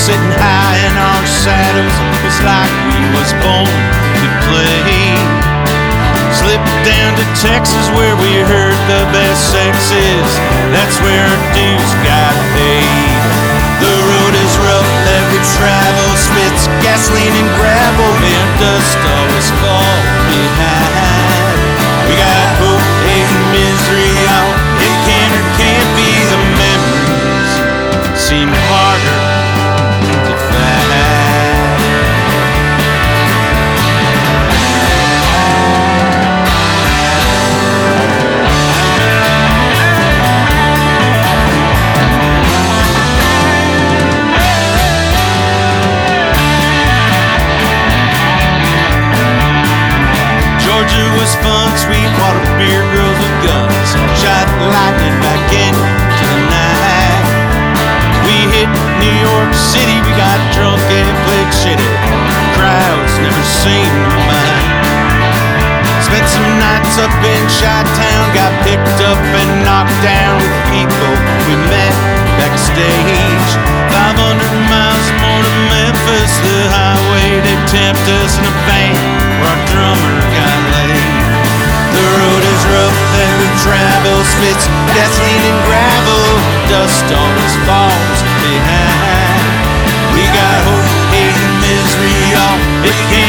sitting high in our saddles. It was like we was born to play. Slipped down to Texas where we heard the best sexes. That's where our dues got paid. The road is rough that we travel, spits gasoline and gravel, and dust always fall behind. We got hope, hate, and misery, all it can or can't be. The memories seem harder to find. Georgia was fun, sweet water, beer, girls with guns. Shot lightning back into the night. We hit New York City, we got drunk and played shitty. Crowds never seemed to mind. Spent some nights up in Chi-Town, got picked up and knocked down with people we met backstage. 500 miles more to Memphis, the highway they tempt us in a van where our drummer got laid. The road is rough that we travel, spits gasoline and gravel, dust always falls behind. We got hope, hate, and misery, all it can